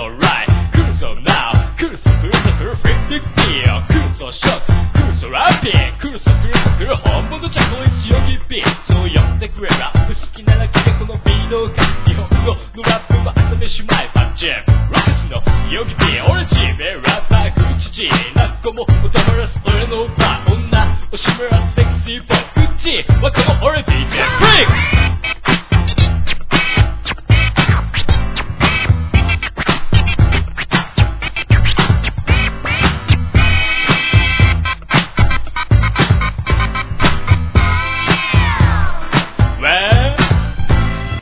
right Cool so now Cool so cool so perfect deal Cool so shock Cool so rapping Cool so cool so cool 本物じゃこいつよきビーそう呼んでくれら好きなら聞けこのビートが日本語のラップは朝飯前ファンジェムライスのよきビー俺チームラッパー口地なっこも歌まらす俺のバー女おしめらセクシーボイス口はこの俺ビー